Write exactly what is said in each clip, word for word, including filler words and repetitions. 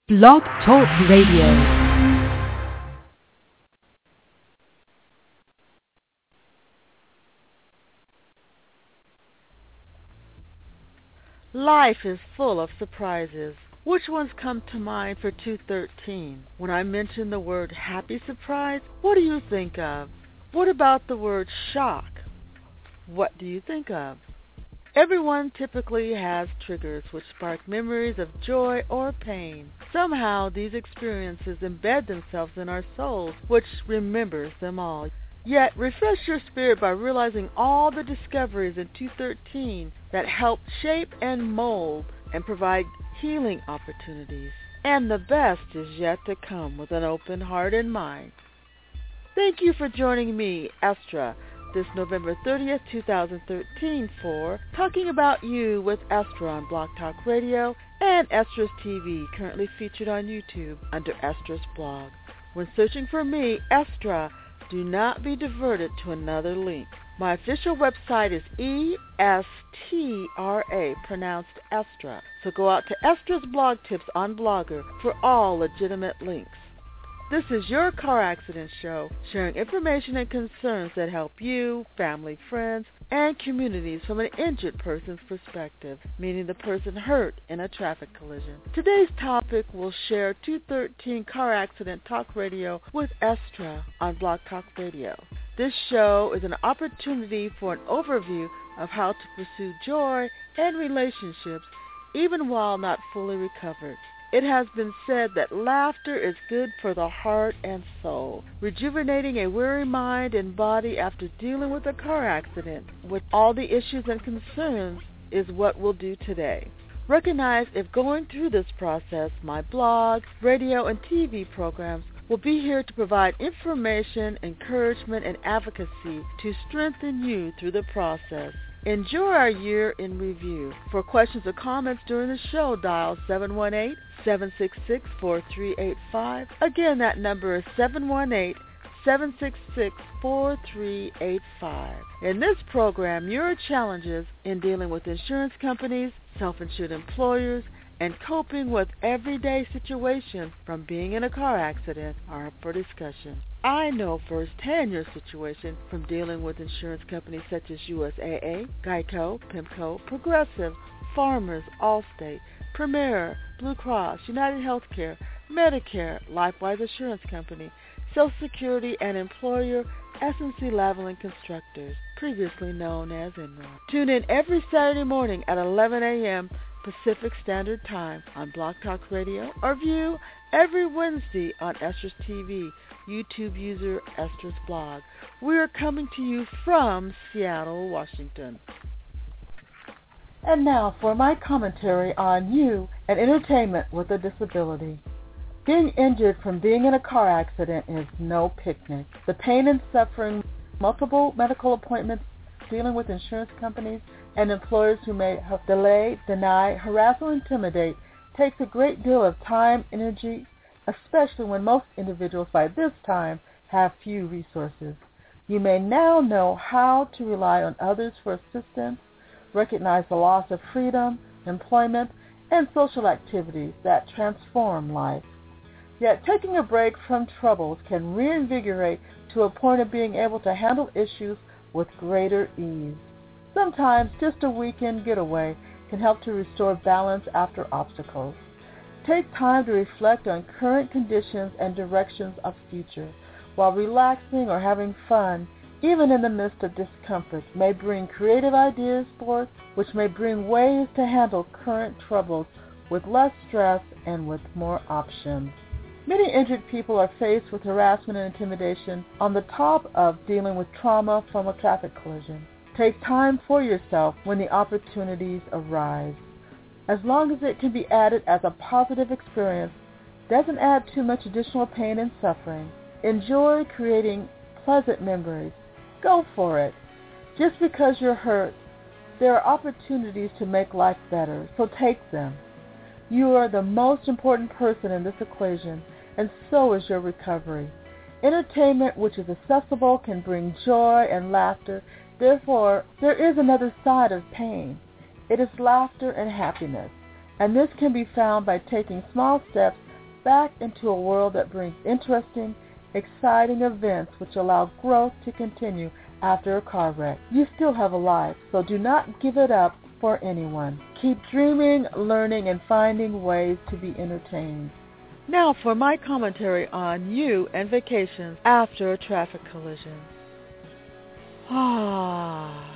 Blog Talk Radio. Life is full of surprises. Which ones come to mind for two thirteen? When I mention the word happy surprise, what do you think of? What about the word shock? What do you think of? Everyone typically has triggers which spark memories of joy or pain. Somehow these experiences embed themselves in our souls, which remembers them all. Yet refresh your spirit by realizing all the discoveries in two thirteen that help shape and mold and provide healing opportunities. And the best is yet to come with an open heart and mind. Thank you for joining me, Estra, this November thirtieth, twenty thirteen for Talking About You with Estra on Blog Talk Radio and Estra's T V, currently featured on YouTube under Estra's blog. When searching for me, Estra, do not be diverted to another link. My official website is E S T R A, pronounced Estra. So go out to Estra's blog tips on Blogger for all legitimate links. This is your car accident show, sharing information and concerns that help you, family, friends, and communities from an injured person's perspective, meaning the person hurt in a traffic collision. Today's topic will share two thirteen Car Accident Talk Radio with Estra on Blog Talk Radio. This show is an opportunity for an overview of how to pursue joy and relationships even while not fully recovered. It has been said that laughter is good for the heart and soul, rejuvenating a weary mind and body after dealing with a car accident with all the issues and concerns is what we'll do today. Recognize if going through this process, my blog, radio, and T V programs will be here to provide information, encouragement, and advocacy to strengthen you through the process. Enjoy our year in review. For questions or comments during the show, dial seven one eight, seven six six, four three eight five. Again, that number is seven one eight, seven six six, four three eight five. In this program, your challenges in dealing with insurance companies, self-insured employers, and coping with everyday situations from being in a car accident are up for discussion. I know firsthand your situation from dealing with insurance companies such as U S A A, Geico, PIMCO, Progressive, Farmers, Allstate, Premier, Blue Cross, United Healthcare, Medicare, LifeWise Assurance Company, Social Security, and employer S and C Lavalin Constructors, previously known as Enron. Tune in every Saturday morning at eleven a.m. Pacific Standard Time on Blog Talk Radio, or view every Wednesday on Estra's T V, YouTube user Estra's blog. We are coming to you from Seattle, Washington. And now for my commentary on you and entertainment with a disability. Being injured from being in a car accident is no picnic. The pain and suffering, multiple medical appointments, dealing with insurance companies, and employers who may delay, deny, harass, or intimidate takes a great deal of time, energy, especially when most individuals by this time have few resources. You may now know how to rely on others for assistance, recognize the loss of freedom, employment, and social activities that transform life. Yet taking a break from troubles can reinvigorate to a point of being able to handle issues with greater ease. Sometimes just a weekend getaway can help to restore balance after obstacles. Take time to reflect on current conditions and directions of future, while relaxing or having fun, even in the midst of discomfort, may bring creative ideas forth, which may bring ways to handle current troubles with less stress and with more options. Many injured people are faced with harassment and intimidation on the top of dealing with trauma from a traffic collision. Take time for yourself when the opportunities arise. As long as it can be added as a positive experience, doesn't add too much additional pain and suffering. Enjoy creating pleasant memories. Go for it. Just because you're hurt, there are opportunities to make life better, so take them. You are the most important person in this equation, and so is your recovery. Entertainment which is accessible can bring joy and laughter. Therefore, there is another side of pain. It is laughter and happiness, and this can be found by taking small steps back into a world that brings interesting, exciting events which allow growth to continue after a car wreck. You still have a life, so do not give it up for anyone. Keep dreaming, learning, and finding ways to be entertained. Now for my commentary on you and vacations after a traffic collision. Ah.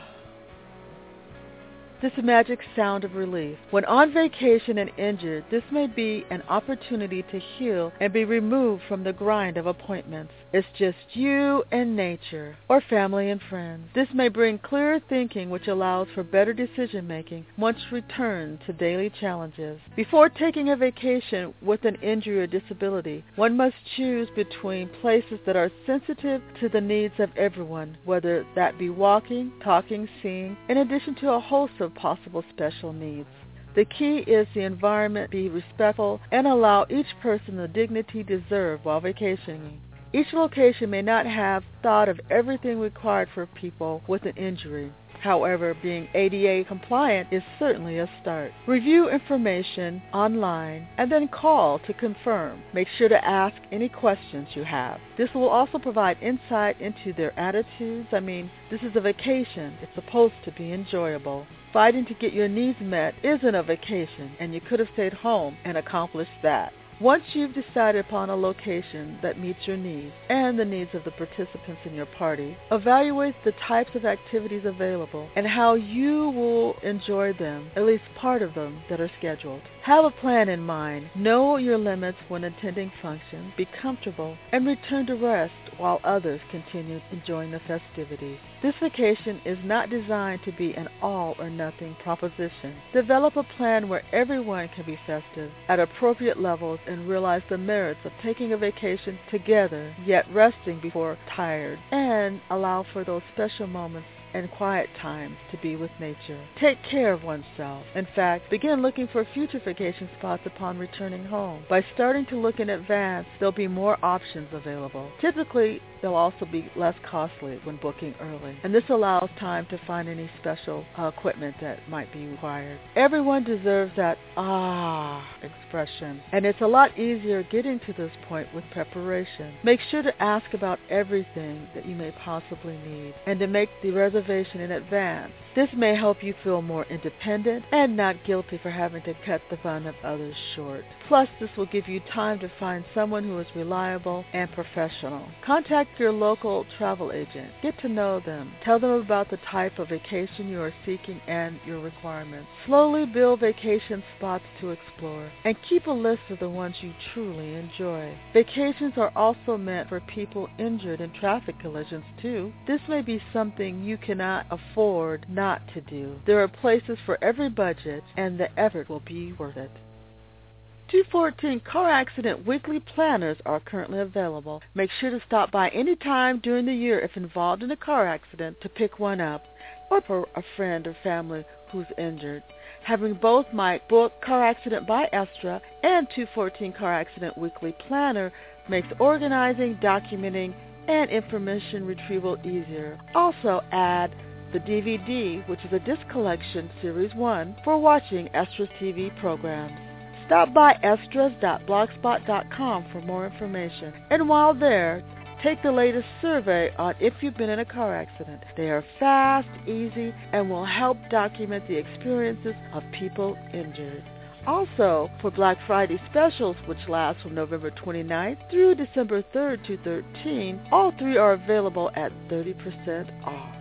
This magic sound of relief. When on vacation and injured, this may be an opportunity to heal and be removed from the grind of appointments. It's just you and nature, or family and friends. This may bring clearer thinking, which allows for better decision-making once returned to daily challenges. Before taking a vacation with an injury or disability, one must choose between places that are sensitive to the needs of everyone, whether that be walking, talking, seeing, in addition to a host of possible special needs. The key is the environment be respectful and allow each person the dignity deserved while vacationing. Each location may not have thought of everything required for people with an injury. However, being A D A compliant is certainly a start. Review information online and then call to confirm. Make sure to ask any questions you have. This will also provide insight into their attitudes. I mean, this is a vacation. It's supposed to be enjoyable. Fighting to get your needs met isn't a vacation, and you could have stayed home and accomplished that. Once you've decided upon a location that meets your needs and the needs of the participants in your party, evaluate the types of activities available and how you will enjoy them, at least part of them that are scheduled. Have a plan in mind. Know your limits when attending functions. Be comfortable and return to rest while others continue enjoying the festivities. This vacation is not designed to be an all-or-nothing proposition. Develop a plan where everyone can be festive at appropriate levels and realize the merits of taking a vacation together, yet resting before tired, and allow for those special moments and quiet times to be with nature. Take care of oneself. In fact, begin looking for future vacation spots upon returning home. By starting to look in advance, there'll be more options available. Typically, they'll also be less costly when booking early, and this allows time to find any special uh, equipment that might be required. Everyone deserves that ah expression, and it's a lot easier getting to this point with preparation. Make sure to ask about everything that you may possibly need, and to make the reservation in advance. This may help you feel more independent and not guilty for having to cut the fun of others short. Plus, this will give you time to find someone who is reliable and professional. Contact your local travel agent. Get to know them. Tell them about the type of vacation you are seeking and your requirements. Slowly build vacation spots to explore, and keep a list of the ones you truly enjoy. Vacations are also meant for people injured in traffic collisions, too. This may be something you cannot afford not to do. There are places for every budget, and the effort will be worth it. two fourteen Car Accident Weekly Planners are currently available. Make sure to stop by any time during the year if involved in a car accident to pick one up, or for a friend or family who's injured. Having both my book, Car Accident by Estra, and two fourteen Car Accident Weekly Planner makes organizing, documenting, and information retrieval easier. Also add the D V D, which is a disc collection, Series one, for watching Estra's T V programs. Stop by estras dot blogspot dot com for more information. And while there, take the latest survey on if you've been in a car accident. They are fast, easy, and will help document the experiences of people injured. Also, for Black Friday specials, which last from November twenty-ninth through December third, twenty thirteen, all three are available at thirty percent off.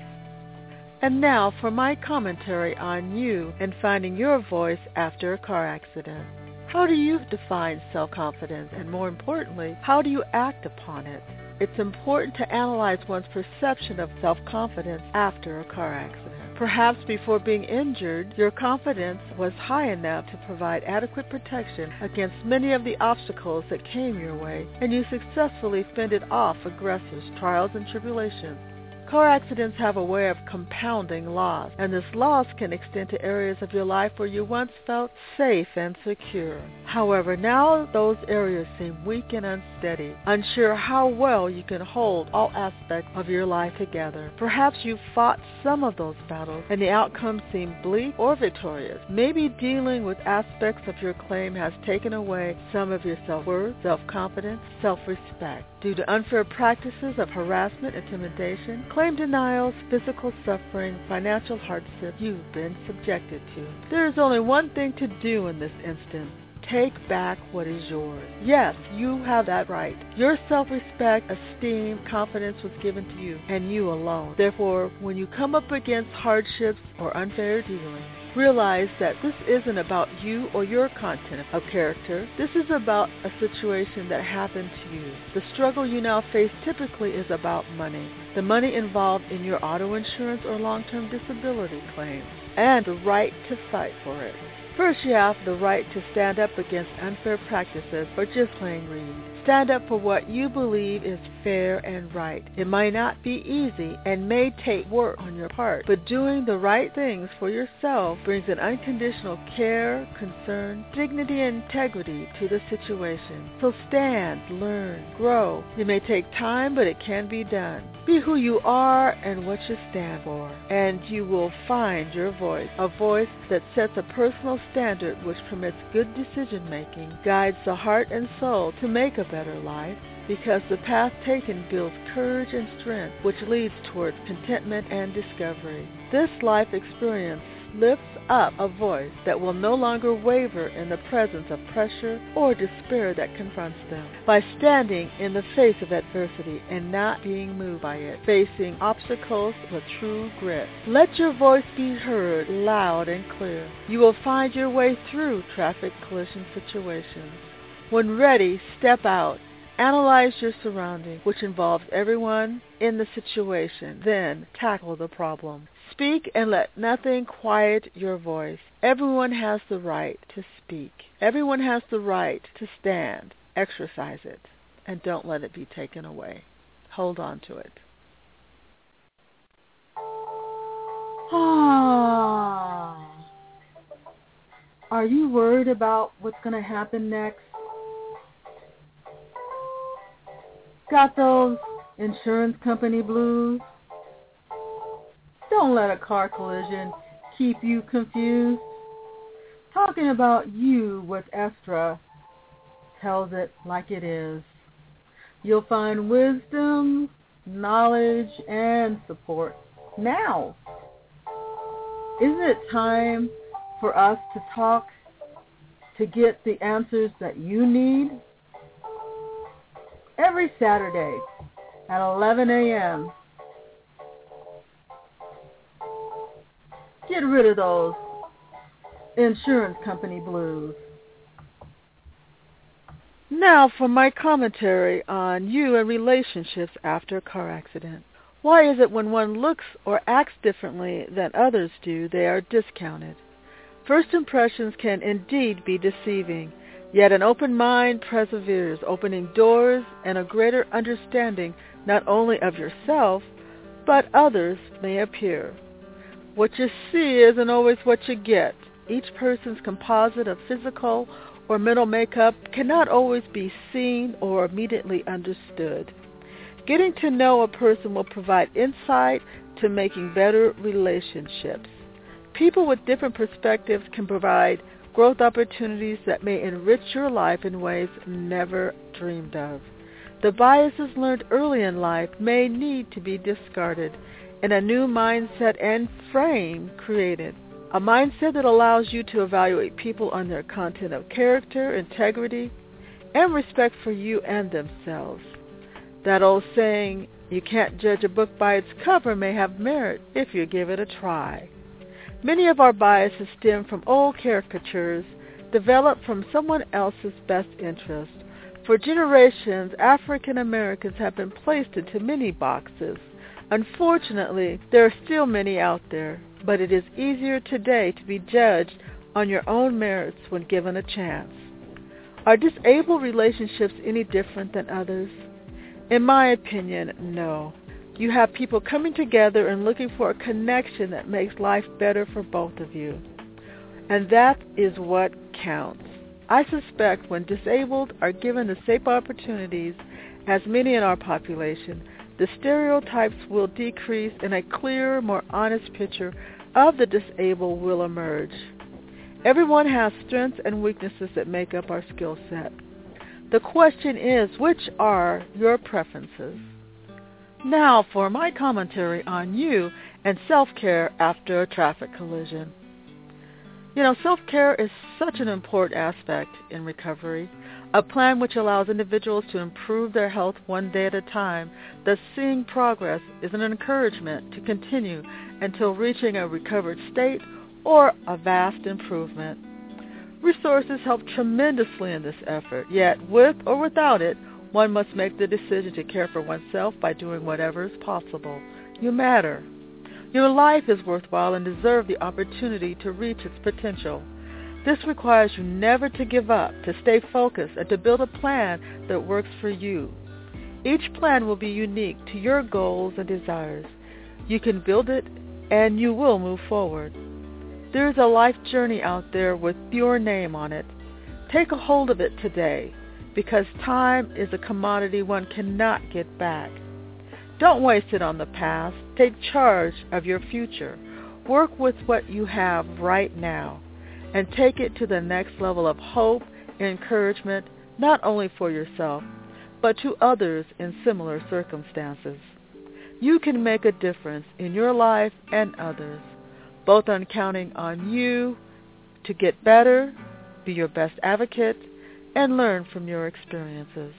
And now for my commentary on you and finding your voice after a car accident. How do you define self-confidence, and more importantly, how do you act upon it? It's important to analyze one's perception of self-confidence after a car accident. Perhaps before being injured, your confidence was high enough to provide adequate protection against many of the obstacles that came your way, and you successfully fended off aggressors, trials, and tribulations. Car accidents have a way of compounding loss, and this loss can extend to areas of your life where you once felt safe and secure. However, now those areas seem weak and unsteady, unsure how well you can hold all aspects of your life together. Perhaps you've fought some of those battles, and the outcome seemed bleak or victorious. Maybe dealing with aspects of your claim has taken away some of your self-worth, self-confidence, self-respect. Due to unfair practices of harassment, intimidation, claim denials, physical suffering, financial hardship you've been subjected to. There is only one thing to do in this instance. Take back what is yours. Yes, you have that right. Your self-respect, esteem, confidence was given to you, and you alone. Therefore, when you come up against hardships or unfair dealings, realize that this isn't about you or your content of character. This is about a situation that happened to you. The struggle you now face typically is about money. The money involved in your auto insurance or long-term disability claim, and the right to fight for it. First, you have the right to stand up against unfair practices or just plain read. Stand up for what you believe is fair and right. It might not be easy and may take work on your part, but doing the right things for yourself brings an unconditional care, concern, dignity, and integrity to the situation. So stand, learn, grow. It may take time, but it can be done. Be who you are and what you stand for, and you will find your voice, a voice that sets a personal standard which permits good decision-making, guides the heart and soul to make a better life, because the path taken builds courage and strength, which leads towards contentment and discovery. This life experience lifts up a voice that will no longer waver in the presence of pressure or despair that confronts them. By standing in the face of adversity and not being moved by it, facing obstacles with true grit, let your voice be heard loud and clear. You will find your way through traffic collision situations. When ready, step out. Analyze your surroundings, which involves everyone in the situation. Then tackle the problem. Speak and let nothing quiet your voice. Everyone has the right to speak. Everyone has the right to stand. Exercise it, and don't let it be taken away. Hold on to it. Ah. Are you worried about what's going to happen next? Got those insurance company blues? Don't let a car collision keep you confused. Talking about you with Estra tells it like it is. You'll find wisdom, knowledge, and support now. Isn't it time for us to talk to get the answers that you need? Every Saturday at eleven a.m. Get rid of those insurance company blues. Now for my commentary on you and relationships after a car accident. Why is it when one looks or acts differently than others do, they are discounted? First impressions can indeed be deceiving. Yet an open mind perseveres, opening doors and a greater understanding not only of yourself, but others may appear. What you see isn't always what you get. Each person's composite of physical or mental makeup cannot always be seen or immediately understood. Getting to know a person will provide insight to making better relationships. People with different perspectives can provide growth opportunities that may enrich your life in ways never dreamed of. The biases learned early in life may need to be discarded and a new mindset and frame created. A mindset that allows you to evaluate people on their content of character, integrity, and respect for you and themselves. That old saying, you can't judge a book by its cover, may have merit if you give it a try. Many of our biases stem from old caricatures developed from someone else's best interest. For generations, African Americans have been placed into many boxes. Unfortunately, there are still many out there, but it is easier today to be judged on your own merits when given a chance. Are disabled relationships any different than others? In my opinion, no. You have people coming together and looking for a connection that makes life better for both of you. And that is what counts. I suspect when disabled are given the same opportunities as many in our population, the stereotypes will decrease and a clearer, more honest picture of the disabled will emerge. Everyone has strengths and weaknesses that make up our skill set. The question is, which are your preferences? Now for my commentary on you and self-care after a traffic collision. You know, self-care is such an important aspect in recovery, a plan which allows individuals to improve their health one day at a time. Thus, seeing progress is an encouragement to continue until reaching a recovered state or a vast improvement. Resources help tremendously in this effort, yet with or without it, one must make the decision to care for oneself by doing whatever is possible. You matter. Your life is worthwhile and deserves the opportunity to reach its potential. This requires you never to give up, to stay focused, and to build a plan that works for you. Each plan will be unique to your goals and desires. You can build it, and you will move forward. There is a life journey out there with your name on it. Take a hold of it today, because time is a commodity one cannot get back. Don't waste it on the past. Take charge of your future. Work with what you have right now and take it to the next level of hope and encouragement, not only for yourself, but to others in similar circumstances. You can make a difference in your life and others, both on counting on you to get better, be your best advocate, and learn from your experiences.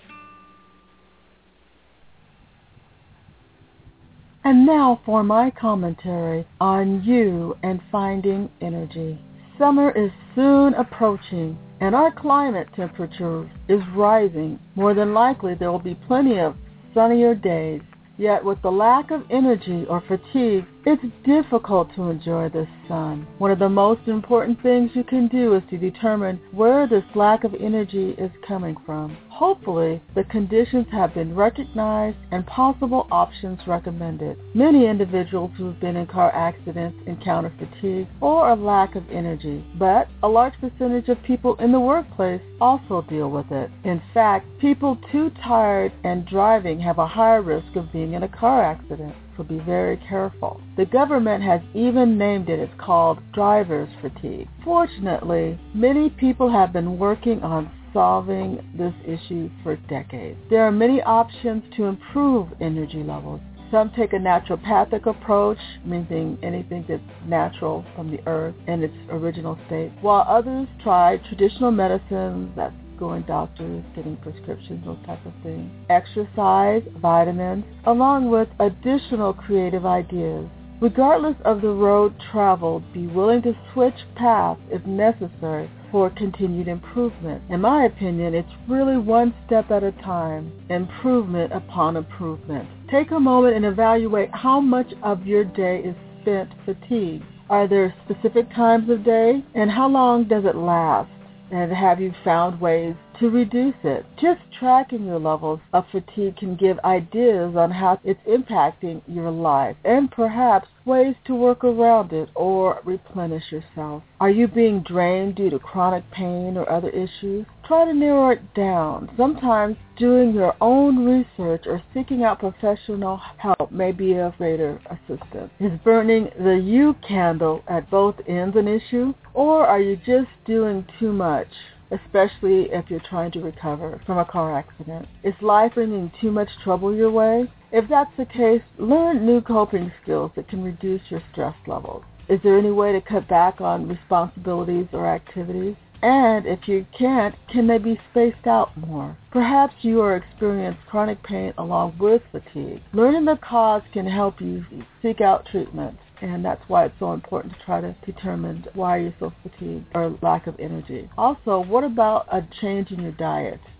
And now for my commentary on you and finding energy. Summer is soon approaching, and our climate temperature is rising. More than likely, there will be plenty of sunnier days. Yet with the lack of energy or fatigue, it's difficult to enjoy the sun. One of the most important things you can do is to determine where this lack of energy is coming from. Hopefully, the conditions have been recognized and possible options recommended. Many individuals who have been in car accidents encounter fatigue or a lack of energy, but a large percentage of people in the workplace also deal with it. In fact, people too tired and driving have a higher risk of being in a car accident. So be very careful. The government has even named it. It's called driver's fatigue. Fortunately, many people have been working on solving this issue for decades. There are many options to improve energy levels. Some take a naturopathic approach, meaning anything that's natural from the earth in its original state, while others try traditional medicines, that's going doctors, getting prescriptions, those type of things, exercise, vitamins, along with additional creative ideas. Regardless of the road traveled, be willing to switch paths if necessary for continued improvement. In my opinion, it's really one step at a time, improvement upon improvement. Take a moment and evaluate how much of your day is spent fatigued. Are there specific times of day, and how long does it last? And have you found ways to reduce it? Just tracking your levels of fatigue can give ideas on how it's impacting your life and perhaps ways to work around it or replenish yourself. Are you being drained due to chronic pain or other issues? Try to narrow it down. Sometimes doing your own research or seeking out professional help may be of greater assistance. Is burning the you candle at both ends an issue? Or are you just doing too much, especially if you're trying to recover from a car accident? Is life bringing too much trouble your way? If that's the case, learn new coping skills that can reduce your stress levels. Is there any way to cut back on responsibilities or activities? And if you can't, can they be spaced out more? Perhaps you are experiencing chronic pain along with fatigue. Learning the cause can help you seek out treatment. And that's why it's so important to try to determine why you're so fatigued or lack of energy. Also, what about a change in your diet?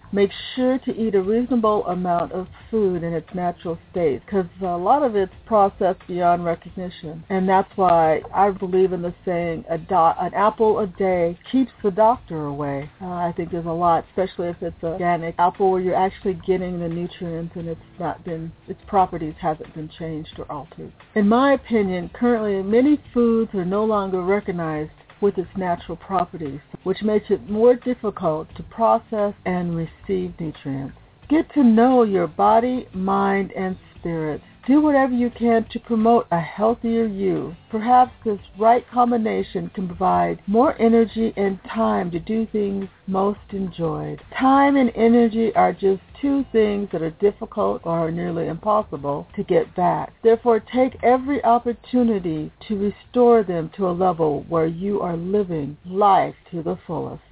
Make sure to eat a reasonable amount of food in its natural state, because a lot of it's processed beyond recognition. And that's why I believe in the saying, a do- an apple a day keeps the doctor away. Uh, I think there's a lot, especially if it's an organic apple where you're actually getting the nutrients and it's not been, its properties haven't been changed or altered. In my opinion, currently many foods are no longer recognized with its natural properties, which makes it more difficult to process and receive nutrients. Get to know your body, mind, and spirit. Do whatever you can to promote a healthier you. Perhaps this right combination can provide more energy and time to do things most enjoyed. Time and energy are just two things that are difficult or nearly impossible to get back. Therefore, take every opportunity to restore them to a level where you are living life to the fullest.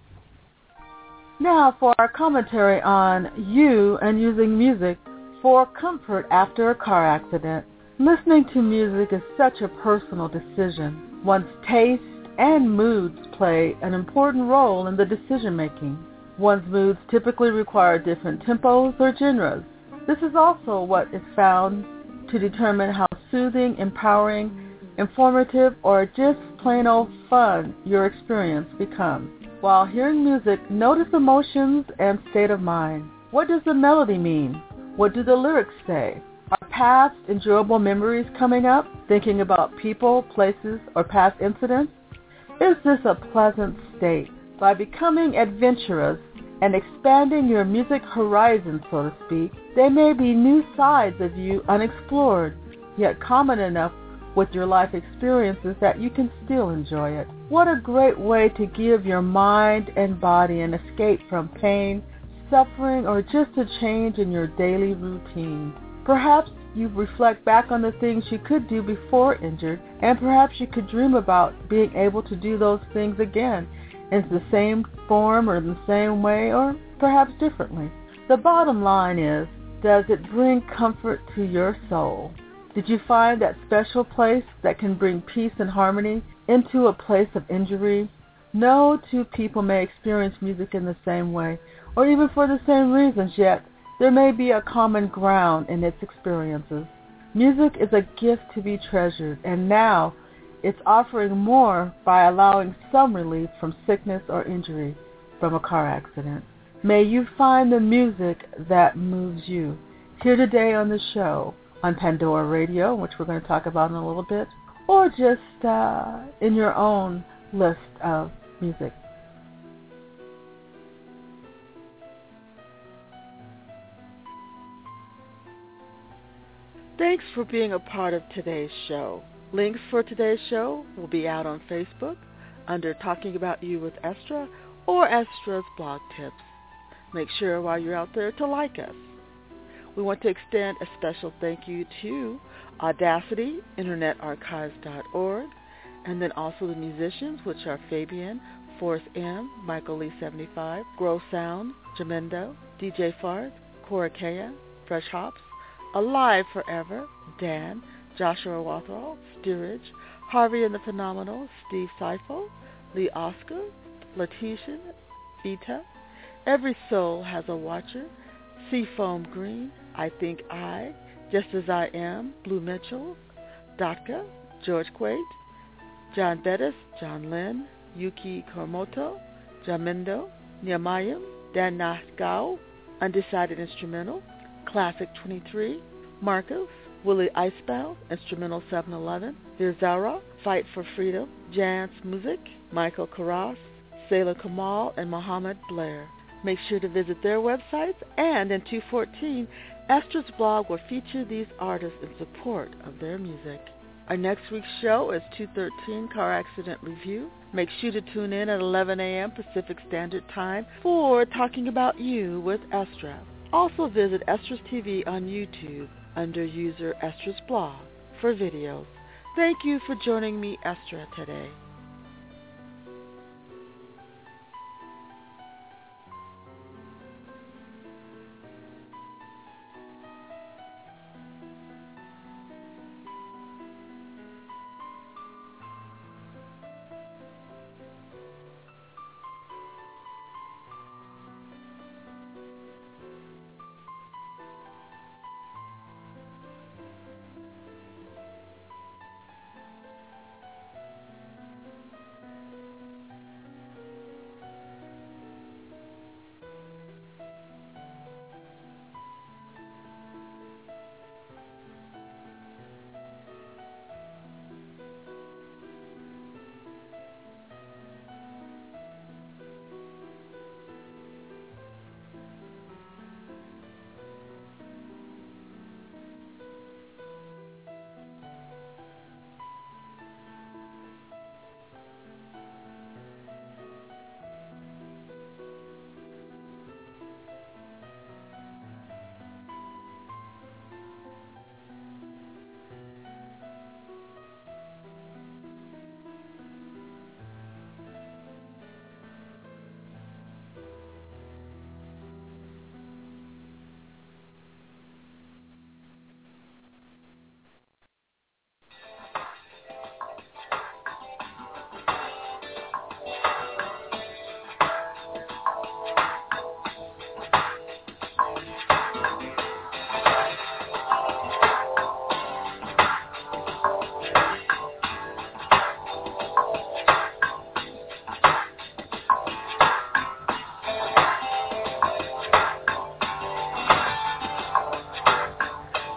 Now for our commentary on you and using music for comfort after a car accident. Listening to music is such a personal decision. One's taste and moods play an important role in the decision making. One's moods typically require different tempos or genres. This is also what is found to determine how soothing, empowering, informative, or just plain old fun your experience becomes. While hearing music, notice emotions and state of mind. What does the melody mean? What do the lyrics say? Are past enjoyable memories coming up? Thinking about people, places, or past incidents? Is this a pleasant state? By becoming adventurous and expanding your music horizon, so to speak, there may be new sides of you unexplored, yet common enough with your life experiences that you can still enjoy it. What a great way to give your mind and body an escape from pain, suffering, or just a change in your daily routine. Perhaps you reflect back on the things you could do before injured, and perhaps you could dream about being able to do those things again in the same form or in the same way, or perhaps differently. The bottom line is, does it bring comfort to your soul? Did you find that special place that can bring peace and harmony into a place of injury? No two people may experience music in the same way, or even for the same reasons, yet there may be a common ground in its experiences. Music is a gift to be treasured, and now it's offering more by allowing some relief from sickness or injury from a car accident. May you find the music that moves you. Here today on the show, on Pandora Radio, which we're going to talk about in a little bit, or just uh, in your own list of music. Thanks for being a part of today's show. Links for today's show will be out on Facebook under Talking About You with Estra or Estra's Blog Tips. Make sure while you're out there to like us. We want to extend a special thank you to Audacity, internet archives dot org, and then also the musicians, which are Fabian, Forrest M, Michael Lee seventy-five, Grow Sound, Jamendo, D J Farth, Cora Kea, Fresh Hops, Alive Forever, Dan, Joshua Rothwell, Steerage, Harvey and the Phenomenal, Steve Seifel, Lee Oscar, Letitia, Vita, Every Soul Has a Watcher, Seafoam Green, I Think I, Just As I Am, Blue Mitchell, Datka, George Quaid, John Bettis, John Lynn, Yuki Komoto, Jamendo, Nehemiah, Dan Nasgao, Undecided Instrumental, Classic twenty-three, Marcos, Willie Icebound, Instrumental seven eleven, Virzara, Fight for Freedom, Jans Music, Michael Karras, Sailor Kamal, and Mohammed Blair. Make sure to visit their websites, and in two fourteen, Estra's blog will feature these artists in support of their music. Our next week's show is two thirteen Car Accident Review. Make sure to tune in at eleven a.m. Pacific Standard Time for Talking About You with Estra. Also visit Estra's T V on YouTube under user Estra's blog for videos. Thank you for joining me, Estra, today.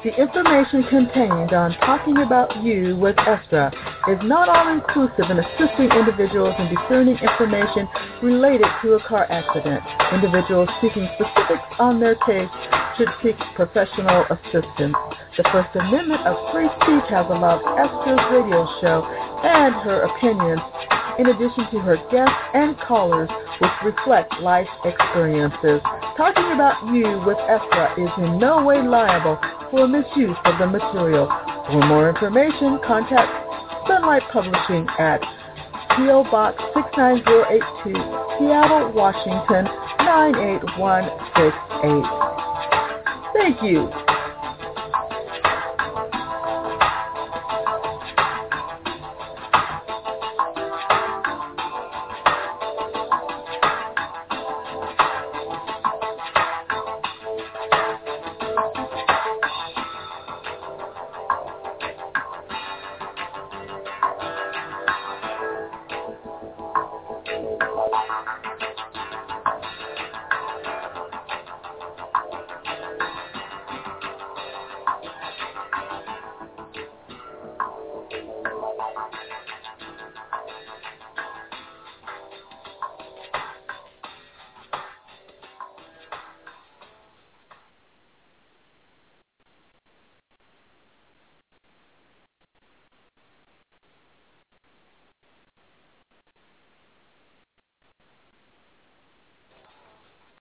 The information contained on Talking About You with Estra is not all-inclusive in assisting individuals in discerning information related to a car accident. Individuals seeking specifics on their case should seek professional assistance. The First Amendment of free speech has allowed Estra's radio show and her opinions, in addition to her guests and callers, which reflect life experiences. Talking About You with Estra is in no way liable for misuse of the material. For more information, contact Sunlight Publishing at P O. Box six nine zero eight two, Seattle, Washington nine eight one six eight. Thank you